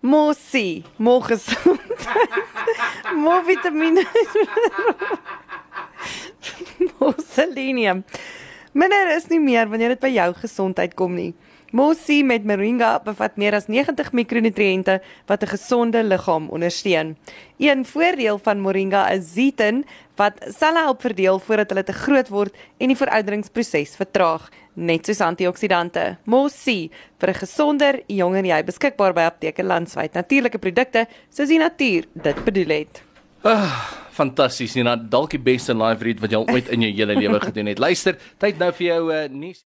More C, more gesondheid, more vitamine, more selenium. Minder is nie meer wanneer dit by jou gesondheid kom nie. More C met moringa bevat meer as 90 mikronutriënte wat 'n gesonde liggaam ondersteun. Een voordeel van moringa is zeatin wat selle help verdeel voordat hulle te groot word en die verouderingsproses vertraag, net soos antioksidante. More C vir 'n gesonder, jonger jy, beskikbaar by apteke landwyd. Natuurlike produkte soos die natuur dit bedoel het. Fantasties, Nina, dalk die beste live read wat jy al ooit in jou hele lewe gedoen het. Luister, tyd nou vir jou nuus.